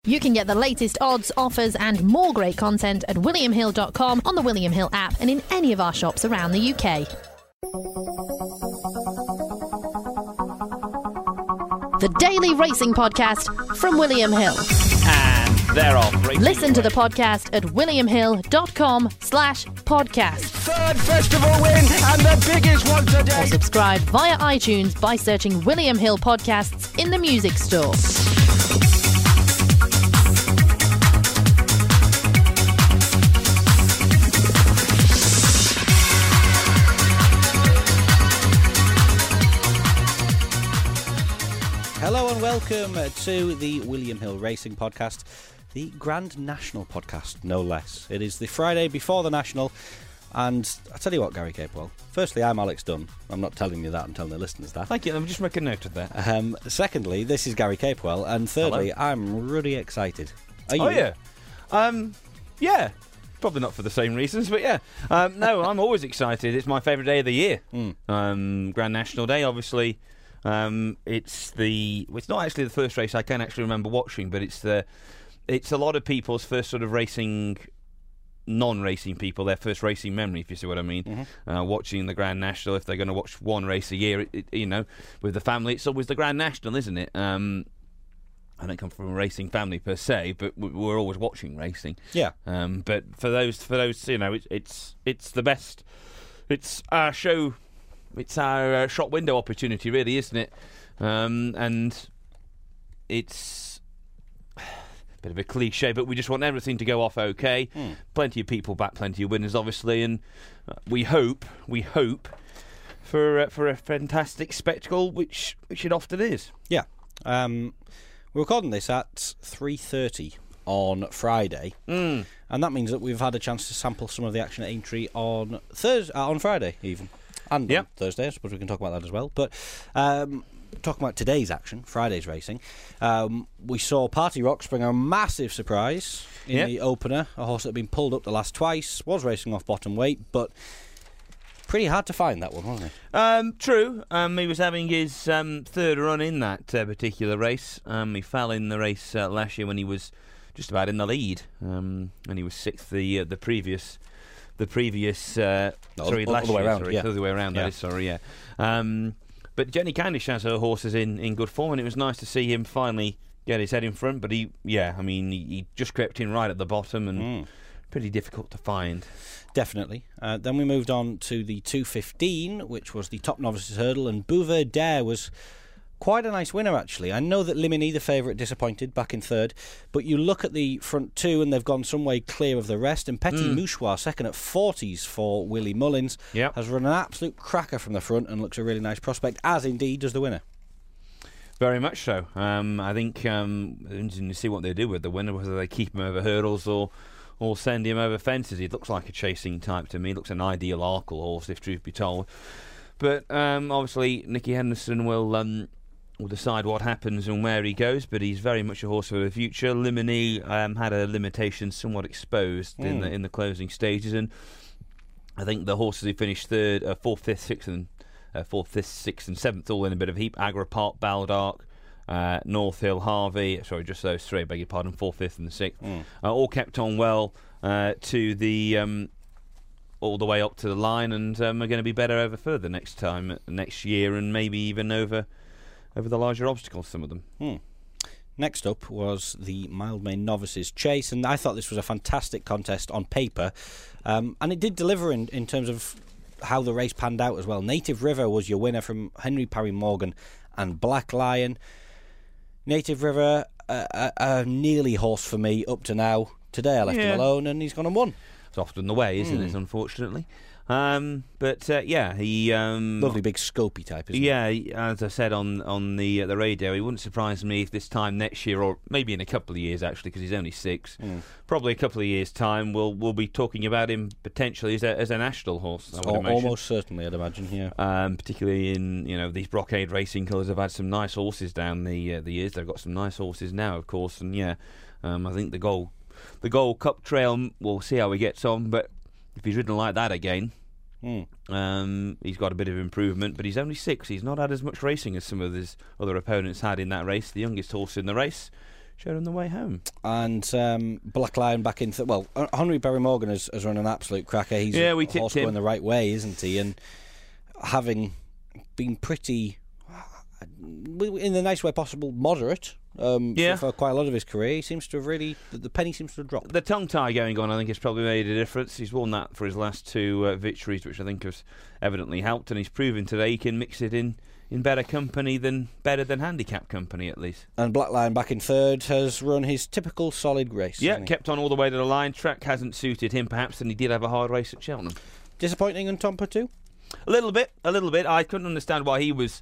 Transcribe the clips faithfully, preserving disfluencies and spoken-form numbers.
You can get the latest odds, offers and more great content at william hill dot com, on the William Hill app and in any of our shops around the U K. The Daily Racing Podcast from William Hill. And they're off. Racing Listen to away. the podcast at william hill dot com slash podcast. Third festival win and the biggest one Or today. subscribe via iTunes by searching William Hill Podcasts in the music store. Hello and welcome to the William Hill Racing Podcast, the Grand National Podcast, no less. It is the Friday before the National, and I tell you what, Gary Capewell, firstly, I'm Alex Dunn. I'm not telling you that, I'm telling the listeners that. Thank you. Let me just make a note of that. Um, secondly, this is Gary Capewell, and thirdly, Hello. I'm really excited. Are you? Oh, yeah. Um, yeah. Probably not for the same reasons, but yeah. Um, no, I'm always excited. It's my favourite day of the year. Mm. Um, Grand National Day, obviously. Um, it's the. Well, it's not actually the first race I can actually remember watching, but it's the. It's a lot of people's first sort of racing, non-racing people, their first racing memory, if you see what I mean. Mm-hmm. Uh, watching the Grand National, if they're going to watch one race a year, it, it, you know, with the family, it's always the Grand National, isn't it? Um, I don't come from a racing family per se, but we- we're always watching racing. Yeah. Um, but for those, for those, you know, it, it's it's the best. It's our show. It's our uh, shop window opportunity, really, isn't it? Um, and it's a bit of a cliche, but we just want everything to go off okay. Mm. Plenty of people back, plenty of winners, obviously, and uh, we hope, we hope for uh, for a fantastic spectacle, which which it often is. Yeah. Um, we're recording this at three thirty on Friday, Mm. and that means that we've had a chance to sample some of the action at Aintree on Thursday, uh, on Friday even. And Yep. on Thursday, I suppose we can talk about that as well. But um, talking about today's action, Friday's racing, um, we saw Party Rocks bring a massive surprise in Yep. the opener. A horse that had been pulled up the last twice, was racing off bottom weight, but pretty hard to find that one, wasn't it? Um, true. Um, he was having his um, third run in that uh, particular race. Um, he fell in the race uh, last year when he was just about in the lead, um, and he was sixth the uh, the previous. The previous, uh, No, sorry, all- all last the way year, around, sorry, yeah. the other way around. Yeah. That is, sorry, yeah. Um, but Jenny Candish has her horses in, in good form, and it was nice to see him finally get his head in front. But he, yeah, I mean, he, he just crept in right at the bottom, and Mm. pretty difficult to find. Definitely. Uh, then we moved on to the two fifteen, which was the top novices hurdle, and Bouvet Dare was quite a nice winner, actually. I know that Limini, the favourite, disappointed back in third, but you look at the front two and they've gone some way clear of the rest, and Petit Mm. Mouchoir, second at forties for Willie Mullins, Yep. has run an absolute cracker from the front and looks a really nice prospect, as indeed does the winner. Very much so. Um, I think um, interesting to see what they do with the winner, whether they keep him over hurdles or or send him over fences. He looks like a chasing type to me. He looks an ideal Arkle horse, if truth be told. But um, obviously, Nicky Henderson will um, will decide what happens and where he goes. But he's very much a horse for the future. Limini um, had a limitation somewhat exposed in Mm. the in the closing stages, and I think the horses who finished third, uh, fourth, fifth, sixth, and uh, fourth, fifth, sixth, and seventh, all in a bit of heap. Agra Park, Baldark, uh, North Hill, Harvey. Sorry, just those three. Beg your pardon. Fourth, fifth, and the sixth. Mm. Uh, all kept on well uh, to the um, all the way up to the line, and um, are going to be better over further next time, next year, and maybe even over over the larger obstacles. Some of them. Hmm. Next up was the Mildmay Novices Chase, and I thought this was a fantastic contest on paper, um, and it did deliver in, in terms of how the race panned out as well. Native River was your winner from Henry Parry Morgan and Black Lion. Native River, a, a, a nearly horse for me up to now. Today I left Yeah. him alone and he's gone and won. It's often the way, isn't Mm. it? Unfortunately, um, but uh, yeah, he um, Lovely big scopy type, isn't Yeah, he- as I said on on the uh, the radio, it wouldn't surprise me if this time next year, or maybe in a couple of years, actually, because he's only six. Mm. Probably a couple of years' time, we'll we'll be talking about him potentially as a as a national horse. I would Al- imagine. almost certainly, I'd imagine, yeah. Um, particularly in you know these Brocade Racing colours have had some nice horses down the uh, the years. They've got some nice horses now, of course, and yeah, um, I think the Gold the Gold Cup Trail. We'll see how he gets on, but if he's ridden like that again. Mm. Um, he's got a bit of improvement, but he's only six. He's not had as much racing as some of his other opponents had in that race. The youngest horse in the race showed on the way home. And um, Black Lion back in... Th- well, Henry Berry Morgan has, has run an absolute cracker. He's yeah, a we horse tipped going him the right way, isn't he? And having been pretty, in the nice way possible, moderate um, yeah. for, for quite a lot of his career, he seems to have really... The penny seems to have dropped. The tongue tie going on, I think, has probably made a difference. He's won that for his last two uh, victories, which I think has evidently helped, and he's proven today he can mix it in in better company than better than handicap company, at least. And Black Lion back in third has run his typical solid race. Yeah, kept on all the way to the line. Track hasn't suited him, perhaps, and he did have a hard race at Cheltenham. Disappointing on Tompa too? A little bit, a little bit. I couldn't understand why he was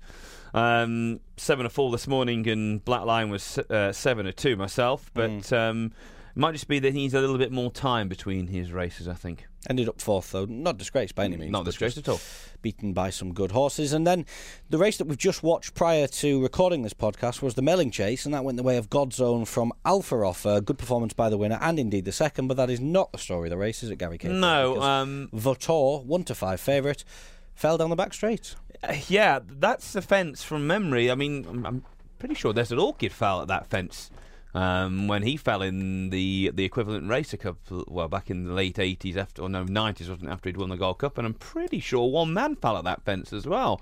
um, seven to four this morning and Black Lion was uh, seven to two myself, but mm. um, it might just be that he needs a little bit more time between his races, I think. Ended up fourth, though. Not disgraced by any means. Not disgraced at all. Beaten by some good horses. And then the race that we've just watched prior to recording this podcast was the Melling Chase, and that went the way of God's Own from Alpha Off. A good performance by the winner, and indeed the second, but that is not the story of the race, is it, Gary Cahill? No. Um, Votor, one to five favourite, fell down the back straight. Uh, yeah, that's the fence from memory. I mean, I'm, I'm pretty sure Desert Orchid fell at that fence. Um, when he fell in the the equivalent race a couple, well, back in the late eighties, after or no nineties, wasn't it, after he'd won the Gold Cup, and I'm pretty sure one man fell at that fence as well.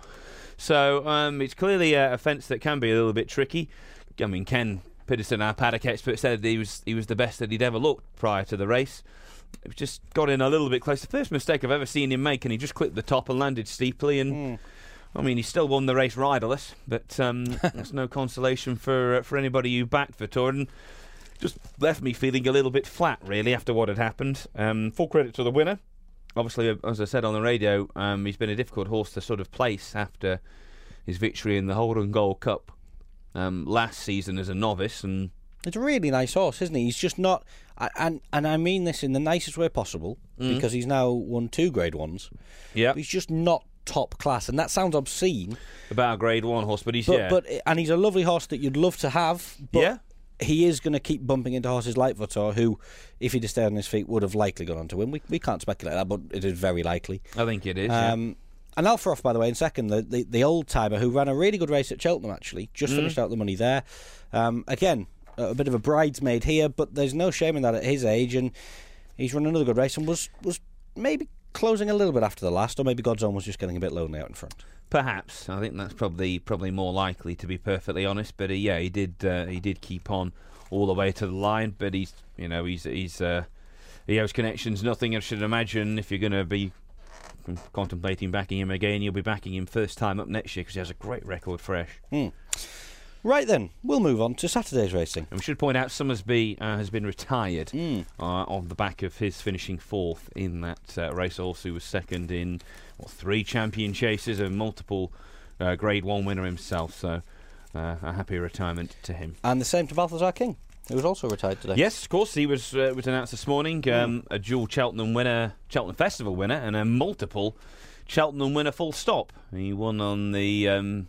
So um, it's clearly a, a fence that can be a little bit tricky. I mean, Ken Pitterson, our paddock expert, said he was he was the best that he'd ever looked prior to the race. It just got in a little bit close. The first mistake I've ever seen him make, and he just clipped the top and landed steeply, and. Mm. I mean, he still won the race riderless, but um, that's no consolation for uh, for anybody who backed Votor, and just left me feeling a little bit flat, really, after what had happened. Um, full credit to the winner. Obviously, as I said on the radio, um, he's been a difficult horse to sort of place after his victory in the Holden Gold Cup um, last season as a novice. And it's a really nice horse, isn't he? He's just not... And and I mean this in the nicest way possible, mm. because he's now won two Grade Ones. Yeah, he's just not top class, and that sounds obscene about a Grade One horse, but he's but, yeah. but and he's a lovely horse that you'd love to have. But yeah, he is going to keep bumping into horses like Votor, who, if he'd stayed on his feet, would have likely gone on to win. We we can't speculate that, but it is very likely. I think it is. Um, yeah. And Alpha Off, by the way, in second, the, the, the old timer who ran a really good race at Cheltenham, actually, just mm. finished out the money there. Um, again, a bit of a bridesmaid here, but there's no shame in that at his age, and he's run another good race and was was maybe closing a little bit after the last, or maybe God's Own was just getting a bit lonely out in front. Perhaps. I think that's probably probably more likely, to be perfectly honest. But uh, yeah, he did uh, he did keep on all the way to the line. But he's you know he's he's uh, he has connections. Nothing I should imagine if you're going to be contemplating backing him again, you'll be backing him first time up next year because he has a great record fresh. Hmm. Right then, we'll move on to Saturday's racing. And we should point out Summersby uh, has been retired mm. uh, on the back of his finishing fourth in that uh, race. Also, was second in what, three champion chases and multiple uh, Grade One winner himself. So, uh, a happy retirement to him. And the same to Balthazar King, who was also retired today. Yes, of course, he was uh, was announced this morning. Um, mm. A dual Cheltenham winner, Cheltenham Festival winner, and a multiple Cheltenham winner. Full stop. He won on the. Um,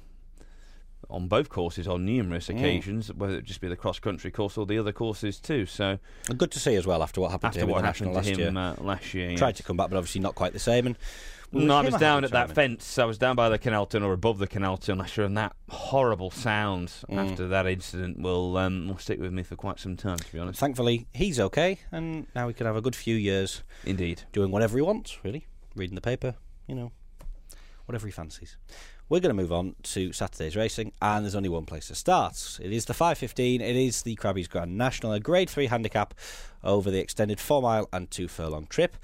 on both courses on numerous occasions, mm. whether it just be the cross-country course or the other courses too. So and good to see as well after what happened after to him what in the happened National to last him year. Uh, last year, Tried yes. to come back, but obviously not quite the same. And no, I was down at that fence. I was down by the Canalton or above the Canalton last year, and that horrible sound mm. after that incident will um, will stick with me for quite some time, to be honest. Thankfully, he's okay, and now he can have a good few years. Indeed, doing whatever he wants, really, reading the paper, you know, whatever he fancies. We're going to move on to Saturday's racing, and there's only one place to start. It is the five fifteen. It is the Crabbies Grand National, a Grade three handicap over the extended four mile and two furlong trip.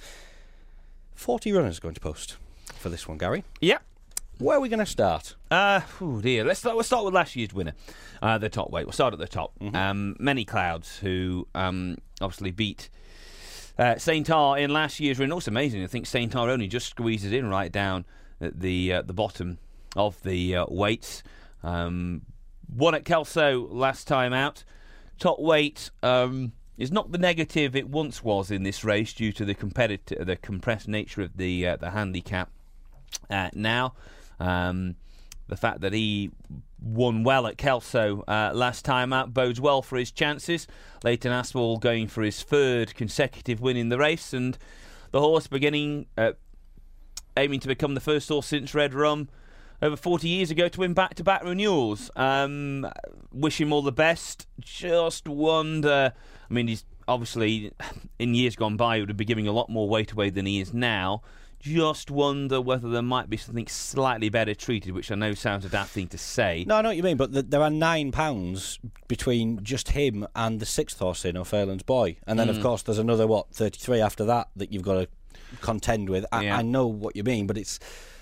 forty runners going to post for this one, Gary. Yeah. Where are we going to start? Uh, oh dear. Let's start, we'll start with last year's winner, uh, the top weight. We'll start at the top. Mm-hmm. Um, Many Clouds, who um, obviously beat uh, Saint R in last year's win. Also amazing. I think Saint R only just squeezes in right down at the uh, the bottom of the uh, weights. Um, won at Kelso last time out. Top weight um, is not the negative it once was in this race due to the competitive, the compressed nature of the uh, the handicap. Uh, now, um, the fact that he won well at Kelso uh, last time out bodes well for his chances. Leighton Aspel going for his third consecutive win in the race, and the horse beginning uh, aiming to become the first horse since Red Rum over forty years ago to win back-to-back renewals. Um, wish him all the best. Just wonder, I mean, he's obviously, in years gone by, he would be giving a lot more weight away than he is now. Just wonder whether there might be something slightly better treated, which I know sounds a daft thing to say. No, I know what you mean, but the, there are nine pounds between just him and the sixth horse in, O'Fairland's Boy. And then, mm. of course, there's another, what, thirty-three after that that you've got to contend with. I, yeah. I know what you mean, but it's...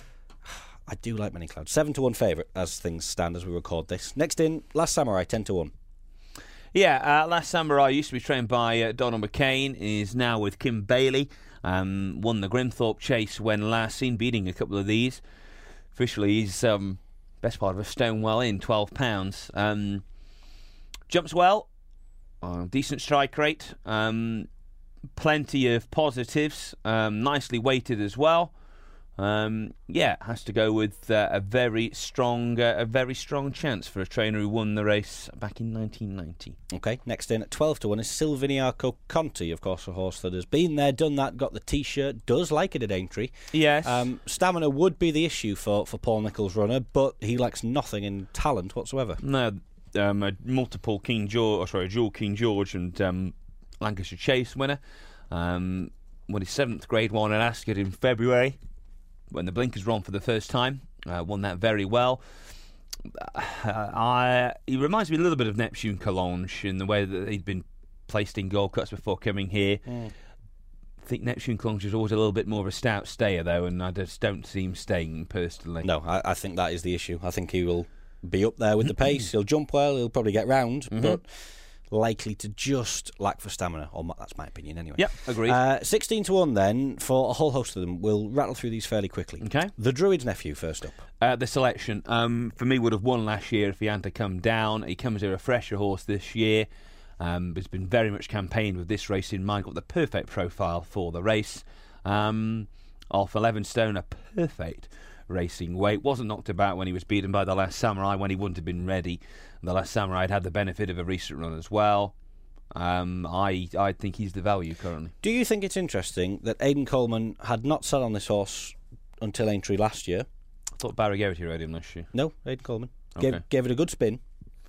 I do like Many Clouds. seven to one favourite as things stand as we record this. Next in, Last Samurai, ten to one. Yeah, uh, Last Samurai used to be trained by uh, Donald McCain, is now with Kim Bailey. Um, won the Grimthorpe Chase when last seen, beating a couple of these. Officially, he's um, best part of a stone well in, twelve pounds. Um, jumps well, uh, decent strike rate, um, plenty of positives, um, nicely weighted as well. Um, yeah, has to go with uh, a very strong, uh, a very strong chance for a trainer who won the race back in nineteen ninety. Okay, next in at twelve to one is Silviniaco Conti, of course, a horse that has been there, done that, got the T-shirt, does like it at Aintree. Yes. Um, stamina would be the issue for, for Paul Nicholls' runner, but he lacks nothing in talent whatsoever. No, um, a multiple King George, or sorry, dual King George and um, Lancashire Chase winner. Um, won his seventh Grade One at Ascot in February, when the blinkers were on for the first time. Uh, won that very well. Uh, I, he reminds me a little bit of Neptune Collonges in the way that he'd been placed in Gold Cuts before coming here. Mm. I think Neptune Collonges is always a little bit more of a stout stayer, though, and I just don't see him staying personally. No, I, I think that is the issue. I think he will be up there with the pace. He'll jump well, he'll probably get round, mm-hmm. but likely to just lack for stamina. Or that's my opinion anyway. Yep, agreed. Uh, sixteen to one then for a whole host of them. We'll rattle through these fairly quickly. Okay. The Druid's Nephew first up. Uh, the selection, um, for me, would have won last year if he hadn't come down. He comes as a fresher horse this year. Um, has been very much campaigned with this race in mind. Got the perfect profile for the race. Um, off eleven stone, a perfect racing weight. Wasn't knocked about when he was beaten by the Last Samurai when he wouldn't have been ready. The Last Samurai had had the benefit of a recent run as well. Um, I I think he's the value currently. Do you think it's interesting that Aidan Coleman had not sat on this horse until Aintree last year? I thought Barry Geraghty rode him last year. No, Aidan Coleman. Okay. Gave, gave it a good spin.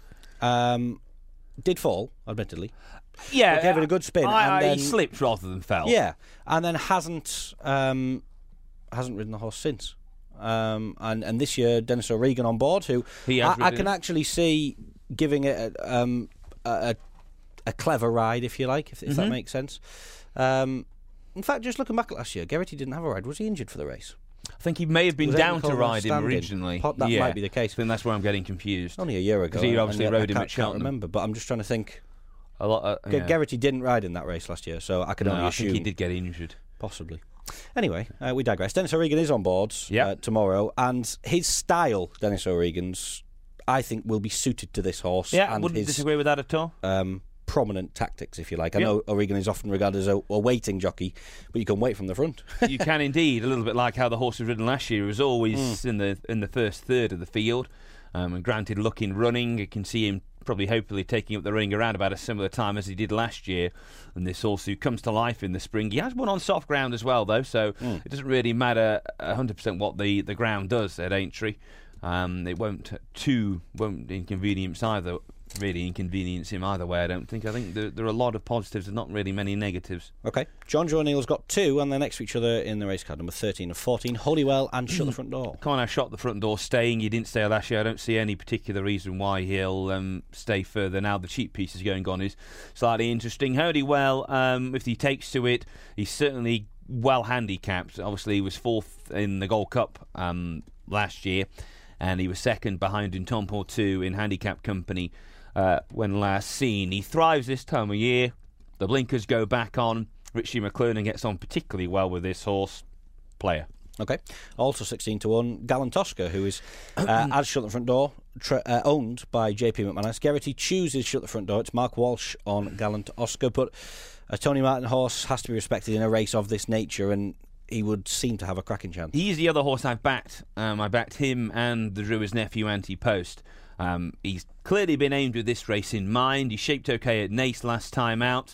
Um, did fall, admittedly. Yeah. But gave it a good spin. I, and I, then, he slipped rather than fell. Yeah, and then hasn't um, hasn't ridden the horse since. Um, and, and this year, Dennis O'Regan on board, who he has I, I can actually see giving it a, um, a, a clever ride, if you like, if, if mm-hmm. that makes sense. Um, in fact, just looking back at last year, Geraghty didn't have a ride. Was he injured for the race? I think he may have been down to ride him originally. That yeah. might be the case. I think that's where I'm getting confused. Only a year ago. Because he obviously yet, rode I him at Cheltenham. I can't remember, but I'm just trying to think. A lot. Of, yeah. Geraghty didn't ride in that race last year, so I can no, only I assume think he did get injured. Possibly. Anyway, uh, we digress. Dennis O'Regan is on board yep. uh, tomorrow, and his style, Dennis O'Regan's, I think will be suited to this horse. Yeah, I and wouldn't his, disagree with that at all. Um, prominent tactics, if you like. I yep. know O'Regan is often regarded as a, a waiting jockey, but you can wait from the front. You can indeed, a little bit like how the horse was ridden last year. He was always mm. in the in the first third of the field, um, and granted, looking running, you can see him probably hopefully taking up the running around about a similar time as he did last year. And this horse who comes to life in the spring. He has won on soft ground as well, though, so mm. it doesn't really matter one hundred percent what the, the ground does at Aintree. Um, it won't too won't inconvenience either. Really inconvenience him either way, I don't think. I think there, there are a lot of positives and not really many negatives. Okay. John Joe O'Neill's got two, and they're next to each other in the race card, number thirteen and fourteen, Holywell and Shut the Front Door. Kind of shot the front door staying. He didn't stay last year. I don't see any particular reason why he'll um, stay further now. The cheap pieces going on is slightly interesting. Holywell, um, if he takes to it, he's certainly well handicapped. Obviously, he was fourth in the Gold Cup um, last year, and he was second behind in Tom Portu in handicap company. Uh, when last seen. He thrives this time of year. The blinkers go back on. Richie McClernand gets on particularly well with this horse. Player. Okay. Also sixteen to one, Gallant Oscar, who is, uh, as Shut the Front Door, tra- uh, owned by J P McManus. Geraghty chooses Shut the Front Door. It's Mark Walsh on Gallant Oscar, but a Tony Martin horse has to be respected in a race of this nature, and he would seem to have a cracking chance. He's the other horse I've backed. Um, I backed him and the Druid's Nephew Anti-Post. Um, he's clearly been aimed with this race in mind. He shaped okay at Naas last time out.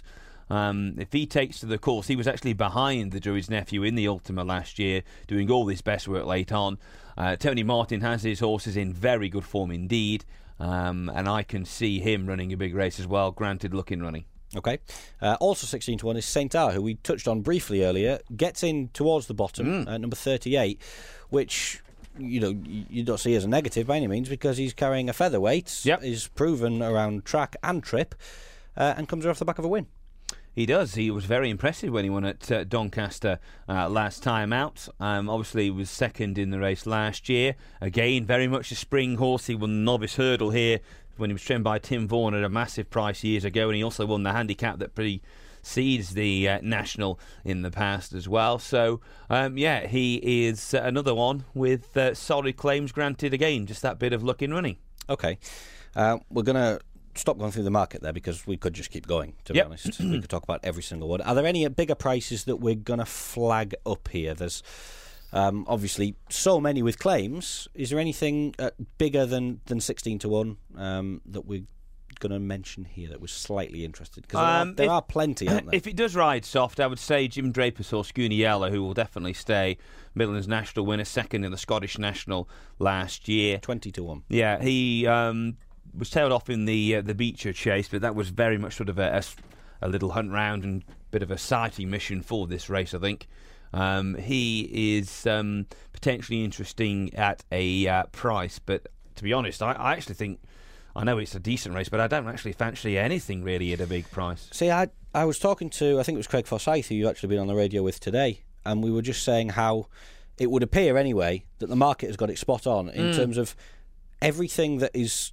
Um, if he takes to the course, he was actually behind the Druid's Nephew in the Ultima last year, doing all his best work late on. Uh, Tony Martin has his horses in very good form indeed, um, and I can see him running a big race as well, granted looking running. Okay. Uh, also sixteen to one is Saint Ar, who we touched on briefly earlier, gets in towards the bottom Mm. at number thirty-eight, which, you know, you don't see as a negative by any means, because he's carrying a featherweight, Yep. is proven around track and trip, uh, and comes off the back of a win. He does. He was very impressive when he won at uh, Doncaster uh, last time out. Um, obviously, he was second in the race last year. Again, very much a spring horse. He won the novice hurdle here when he was trained by Tim Vaughan at a massive price years ago, and he also won the handicap that precedes the uh, national in the past as well. So, um, yeah, he is uh, another one with uh, solid claims granted again. Just that bit of luck in running. Okay. Uh, we're going to stop going through the market there, because we could just keep going, to be Yep. honest. We could talk about every single one. Are there any bigger prices that we're going to flag up here? There's um, obviously so many with claims. Is there anything uh, bigger than, than sixteen to one um, that we're going to mention here that we're slightly interested? Because there, Um, are, there if- are plenty, aren't there? If it does ride soft, I would say Jim Draper's horse Guniella, who will definitely stay. Midlands National winner, second in the Scottish National last year. twenty to one. Yeah, he um, was tailed off in the uh, the Beecher chase, but that was very much sort of a, a, a little hunt round and bit of a sighting mission for this race, I think. Um, he is um, potentially interesting at a uh, price, but to be honest, I, I actually think, I know it's a decent race, but I don't actually fancy anything really at a big price. See, I I was talking to, I think it was Craig Forsyth, who you've actually been on the radio with today, and we were just saying how it would appear anyway that the market has got it spot on in Mm. terms of everything that is.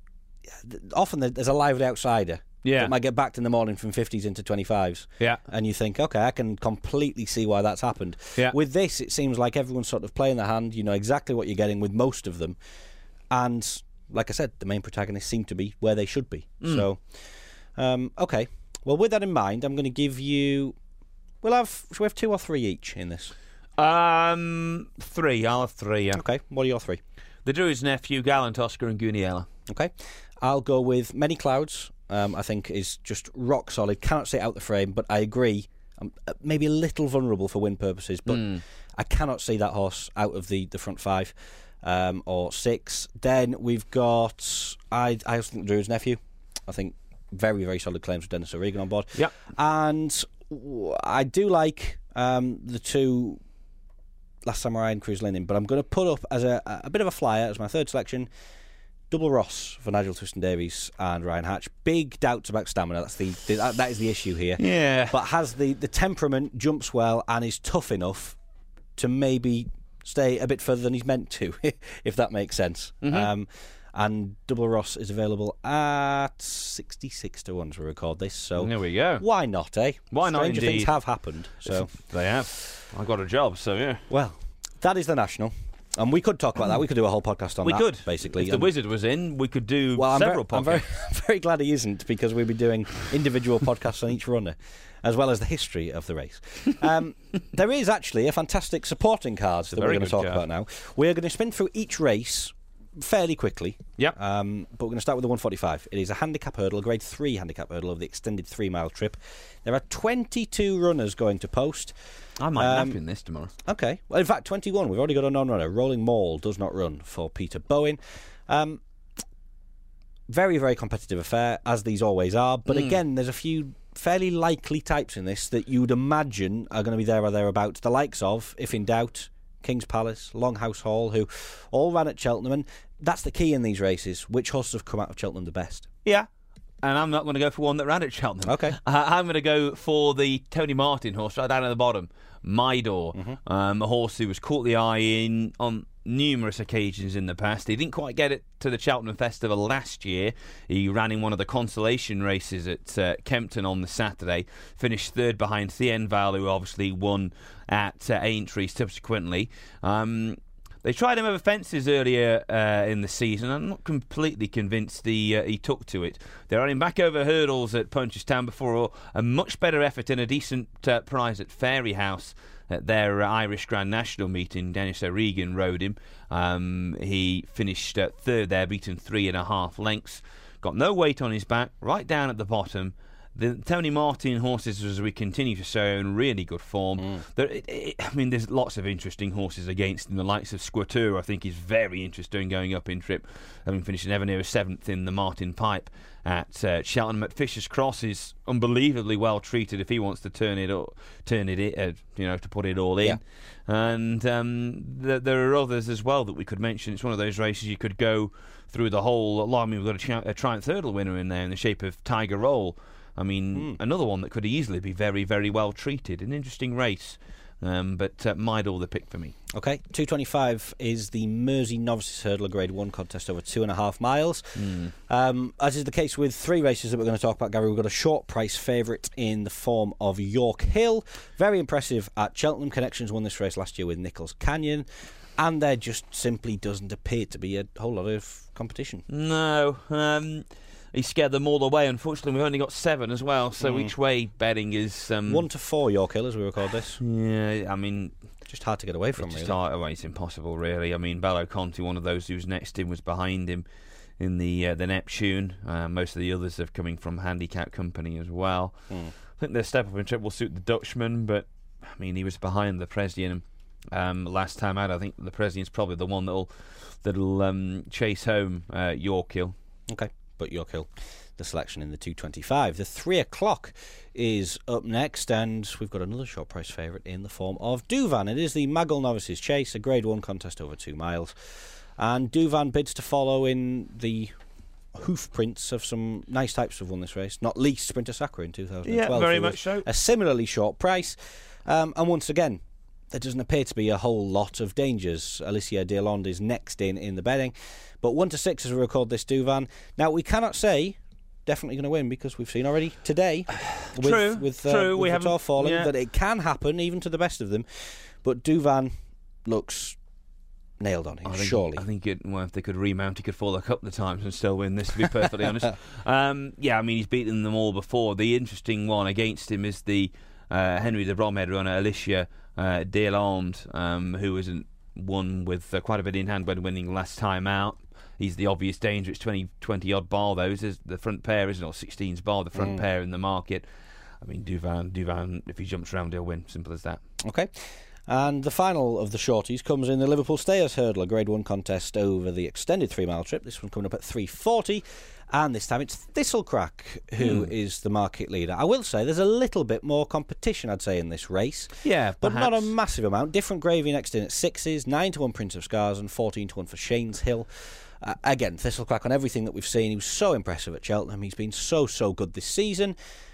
Often there's a lively outsider Yeah. that might get backed in the morning from fifties into twenty-fives. Yeah. And you think, okay, I can completely see why that's happened. Yeah. With this, it seems like everyone's sort of playing their hand. You know exactly what you're getting with most of them. And like I said, the main protagonists seem to be where they should be. Mm. So, um, okay. Well, with that in mind, I'm going to give you. We'll have. Should we have two or three each in this? Um, three. I'll have three, yeah. Okay. What are your three? The Druid's Nephew, Gallant Oscar, and Guniella. Okay. I'll go with Many Clouds. Um, I think is just rock solid. Cannot say out the frame, but I agree. I'm uh, maybe a little vulnerable for win purposes, but Mm. I cannot see that horse out of the, the front five um, or six. Then we've got. I I also think the Druid's Nephew. I think very very solid claims with Dennis O'Regan on board. Yep. And w- I do like um, the two Last Samurai and Cruise Linen, but I'm going to put up as a, a bit of a flyer as my third selection. Double Ross for Nigel Twiston-Davies and Ryan Hatch. Big doubts about stamina. That's the, the that, that is the issue here. Yeah. But has the, the temperament, jumps well, and is tough enough to maybe stay a bit further than he's meant to, if that makes sense. Mm-hmm. Um, and Double Ross is available at sixty-six to one as we record this. So There we go. why not, eh? Why not, Stranger indeed. things have happened. So They have. I got a job, so yeah. well, that is the National. And we could talk about that. We could do a whole podcast on We that. could. basically. If the And- Wizard was in, we could do well, I'm several very, I'm podcasts. very, very glad he isn't, because we'll be doing individual podcasts on each runner, as well as the history of the race. Um, there is actually a fantastic supporting card that we're very going to good talk card. about now. We're going to spin through each race fairly quickly. Yep. Um, but we're going to start with the one forty-five. It is a handicap hurdle, a grade three handicap hurdle of the extended three-mile trip. There are twenty-two runners going to post. I might um, nap in this tomorrow. Okay. Well, in fact, twenty-one. We've already got a non-runner. Rolling Mall does not run for Peter Bowen. Um, very, very competitive affair, as these always are. But Mm. again, there's a few fairly likely types in this that you'd imagine are going to be there or thereabouts. The likes of, if in doubt, King's Palace, Longhouse Hall, who all ran at Cheltenham. And that's the key in these races. Which horses have come out of Cheltenham the best? Yeah. And I'm not going to go for one that ran at Cheltenham. Okay. Uh, I'm going to go for the Tony Martin horse right down at the bottom, Mydor, Mm-hmm. um, a horse who was caught the eye in on numerous occasions in the past. He didn't quite get it to the Cheltenham Festival last year. He ran in one of the consolation races at uh, Kempton on the Saturday, finished third behind Thienval, who obviously won at uh, Aintree subsequently. Um, They tried him over fences earlier uh, in the season. I'm not completely convinced he uh, he took to it. They ran him back over hurdles at Punchestown before a, a much better effort and a decent uh, prize at Fairyhouse at their uh, Irish Grand National meeting. Dennis O'Regan rode him. Um, he finished uh, third there, beaten three and a half lengths. Got no weight on his back, right down at the bottom. The Tony Martin horses, as we continue to show, in really good form. Mm. There, it, it, I mean, there's lots of interesting horses against him. The likes of Squateur, I think, is very interesting going up in trip, having finished in Evernere seventh in the Martin Pipe at uh, Cheltenham. At Fisher's Cross is unbelievably well treated if he wants to turn it, up, turn it, uh, you know, to put it all in. Yeah. And um, th- there are others as well that we could mention. It's one of those races you could go through the whole lot. I mean, we've got a, ch- a Triumph Hurdle winner in there in the shape of Tiger Roll. I mean, mm. another one that could easily be very, very well treated. An interesting race, um, but uh, Midal the pick for me. Okay, two twenty-five is the Mersey Novices Hurdle, a Grade one contest over two and a half miles. Mm. Um, as is the case with three races that we're going to talk about, Gary, we've got a short price favourite in the form of York Hill. Very impressive at Cheltenham. Connections won this race last year with Nichols Canyon. And there just simply doesn't appear to be a whole lot of competition. No, um... he scared them all away. Unfortunately, we've only got seven as well, so mm. each way betting is... Um, One to four York Hill as we record this. Yeah, I mean... just hard to get away from, it's really. Just hard, well, it's impossible, really. I mean, Bello Conti, one of those who's next in, was behind him in the uh, the Neptune. Uh, most of the others are coming from Handicap Company as well. Mm. I think their step up in trip will suit the Dutchman, but, I mean, he was behind the Presdian um, last time out. I think the Presdian's probably the one that'll, that'll um, chase home uh, York Hill. Okay. But York Hill, the selection in the two twenty-five. The three o'clock is up next, and we've got another short price favourite in the form of Douvan. It is the Maghull Novices Chase, a Grade one contest over two miles. And Douvan bids to follow in the hoof prints of some nice types who have won this race, not least Sprinter Sacre in two thousand twelve. Yeah, very much so. A similarly short price. Um, and once again, there doesn't appear to be a whole lot of dangers. Alicia Dearlande is next in in the betting. But one to six as we record this, Douvan. Now, we cannot say definitely going to win because we've seen already today with, true, with, uh, true. with we Vitor falling yeah. that it can happen even to the best of them. But Douvan looks nailed on him, I think, surely. I think it, well, if they could remount, he could fall a couple of times and still win this, to be perfectly honest. Um, yeah, I mean, he's beaten them all before. The interesting one against him is the uh, Henry de Bromhead runner, Alicia uh, Dearlande, um, who was won with uh, quite a bit in hand when winning last time out. He's the obvious danger. It's twenty, twenty-odd bar, though. It's the front pair, isn't it? Or sixteen's bar, the front mm. pair in the market. I mean, Douvan, Douvan, if he jumps around, he'll win. Simple as that. Okay. And the final of the shorties comes in the Liverpool Stayers Hurdle, a Grade one contest over the extended three-mile trip. This one coming up at three forty. And this time it's Thistlecrack who mm. is the market leader. I will say there's a little bit more competition, I'd say, in this race. Yeah, but perhaps. Not a massive amount. Different gravy next in at sixes, nine to one Prince of Scars and fourteen to one for Shane's Hill. Uh, again, Thistlecrack on everything that we've seen. He was so impressive at Cheltenham. He's been so, so good this season.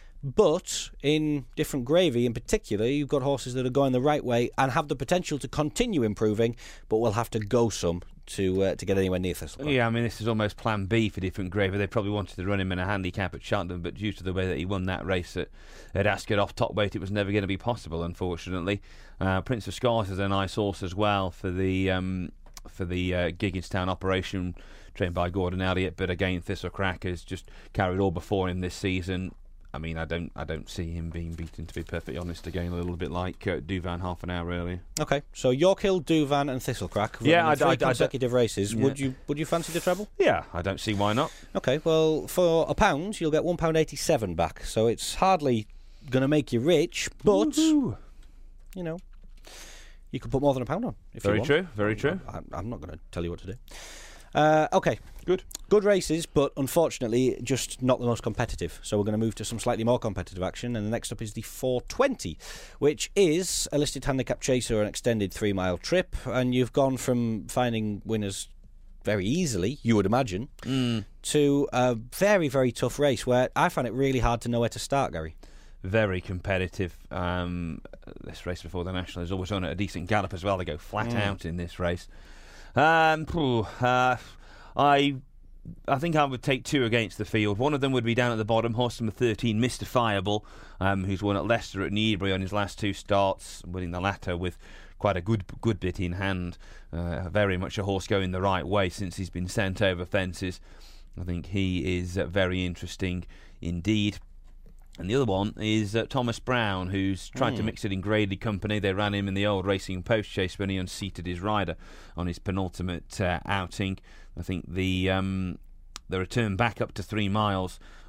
But in different gravy in particular, you've got horses that are going the right way and have the potential to continue improving, but will have to go some to uh, to get anywhere near Thistlecrack. Yeah, I mean, this is almost plan B for different gravy. They probably wanted to run him in a handicap at Cheltenham, but due to the way that he won that race at, at Ascot off top weight, it was never going to be possible, unfortunately. Uh, Prince of Scars is a nice horse as well for the... Um, for the uh, Gigginstown operation, trained by Gordon Elliott, but again, Thistlecrack has just carried all before him this season. I mean, I don't, I don't see him being beaten, to be perfectly honest. Again, a little bit like uh, Douvan half an hour earlier. Okay, so York Hill, Douvan, and Thistlecrack. Yeah, I, three I, I, consecutive I, races. Yeah. Would you, would you fancy the treble? Yeah, I don't see why not. Okay, well, for a pound, you'll get one pound eighty-seven back. So it's hardly going to make you rich, but Woo-hoo. you know. You can put more than a pound on. If very you want. true, very true. I'm, I'm not going to tell you what to do. Uh, okay. Good. Good races, but unfortunately just not the most competitive. So we're going to move to some slightly more competitive action, and the next up is the four twenty, which is a listed handicap chaser, an extended three-mile trip, and you've gone from finding winners very easily, you would imagine, mm. to a very, very tough race where I find it really hard to know where to start, Gary. Very competitive. Um, this race before the National is always on at a decent gallop as well. They go flat mm. out in this race. Um, uh, I I think I would take two against the field. One of them would be down at the bottom, horse number thirteen, Mystifiable, um, who's won at Leicester at Newbury on his last two starts, winning the latter with quite a good good bit in hand. Uh, very much a horse going the right way since he's been sent over fences. I think he is uh, very interesting indeed. And the other one is uh, Thomas Brown, who's tried mm. to mix it in Grady Company. They ran him in the old Racing Post chase when he unseated his rider on his penultimate uh, outing. I think the um, the return back up to three miles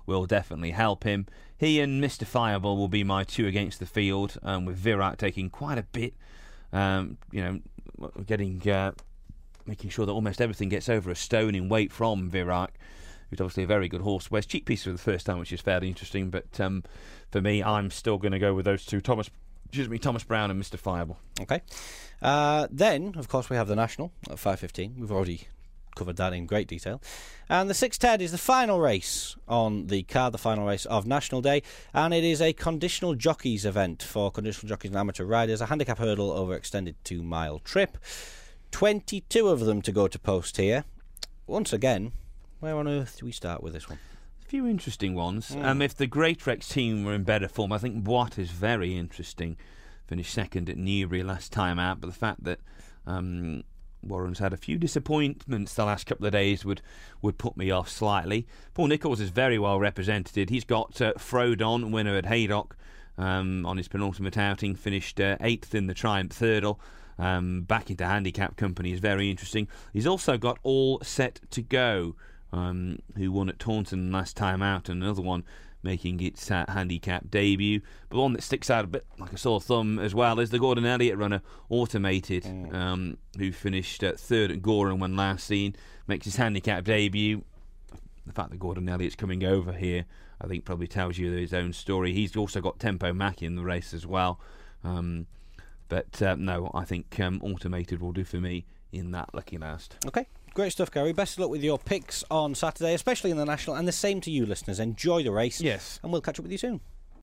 will definitely help him. He and Mister Fireball will be my two against the field, um, with Virat taking quite a bit, um, you know, getting uh, making sure that almost everything gets over a stone in weight from Virat, who's obviously a very good horse. Wears cheek pieces for the first time, which is fairly interesting. But um, for me, I'm still going to go with those two, Thomas, excuse me, Thomas Brown and Mister Fireball. Okay. Uh, then, of course, we have the National at five fifteen. We've already covered that in great detail. And the Six Ted is the final race on the card, the final race of National Day, and it is a conditional jockeys event for conditional jockeys and amateur riders, a handicap hurdle over extended two mile trip. twenty-two of them to go to post here. Once again, where on earth do we start with this one? A few interesting ones. Mm. Um, if the Great Rex team were in better form, I think Boite is very interesting. Finished second at Newbury last time out, but the fact that um, Warren's had a few disappointments the last couple of days would, would put me off slightly. Paul Nicholls is very well represented. He's got uh, Frodon, winner at Haydock, um, on his penultimate outing, finished uh, eighth in the Triumph Hurdle. Um, back into handicap company is very interesting. He's also got All Set to Go, um, who won at Taunton last time out, and another one making its uh, handicap debut. But one that sticks out a bit like a sore thumb as well is the Gordon Elliott runner, Automated, mm. um, who finished uh, third at Goring when last seen, makes his handicap debut. The fact that Gordon Elliott's coming over here, I think, probably tells you his own story. He's also got Tempo Mackie in the race as well. Um, but uh, no, I think um, Automated will do for me in that lucky last. Okay. Great stuff, Gary. Best of luck with your picks on Saturday, especially in the National, and the same to you, listeners. Enjoy the race. Yes. And we'll catch up with you soon.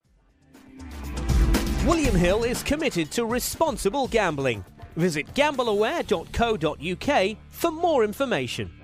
William Hill is committed to responsible gambling. Visit gamble aware dot co dot uk for more information.